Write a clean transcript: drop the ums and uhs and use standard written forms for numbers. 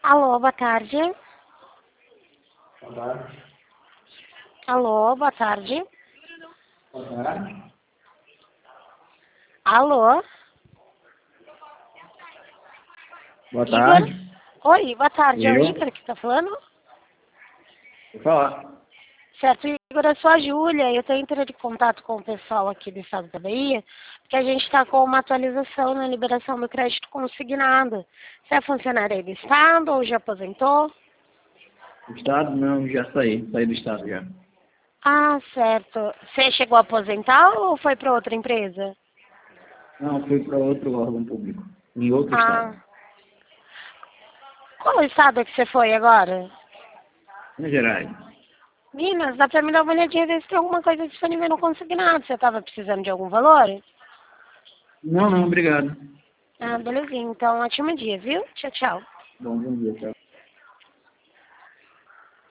Alô, boa tarde. Boa tarde. Alô, boa tarde. Boa tarde. Alô? Boa Igor? tarde. Oi, boa tarde. É o Eu? Igor que tá falando? Vou falar. Certo, Igor, eu sou a Júlia. Eu tô entrando em contato com o pessoal aqui do estado da Bahia, porque a gente está com uma atualização na liberação do crédito consignado. Você é funcionário do estado ou já aposentou? Do estado? Não, já saí. Saí do estado já. Ah, certo. Você chegou a aposentar ou foi para outra empresa? Não, fui para outro órgão público. Em outro Ah, estado. qual estado que você foi agora? Minas Gerais. Minas, dá pra me dar uma olhadinha ver se tem alguma coisa disponível no consignado. Você tava precisando de algum valor? Não, obrigado. Ah, belezinha. Então, ótimo dia, viu? Tchau, tchau. Bom dia, tchau.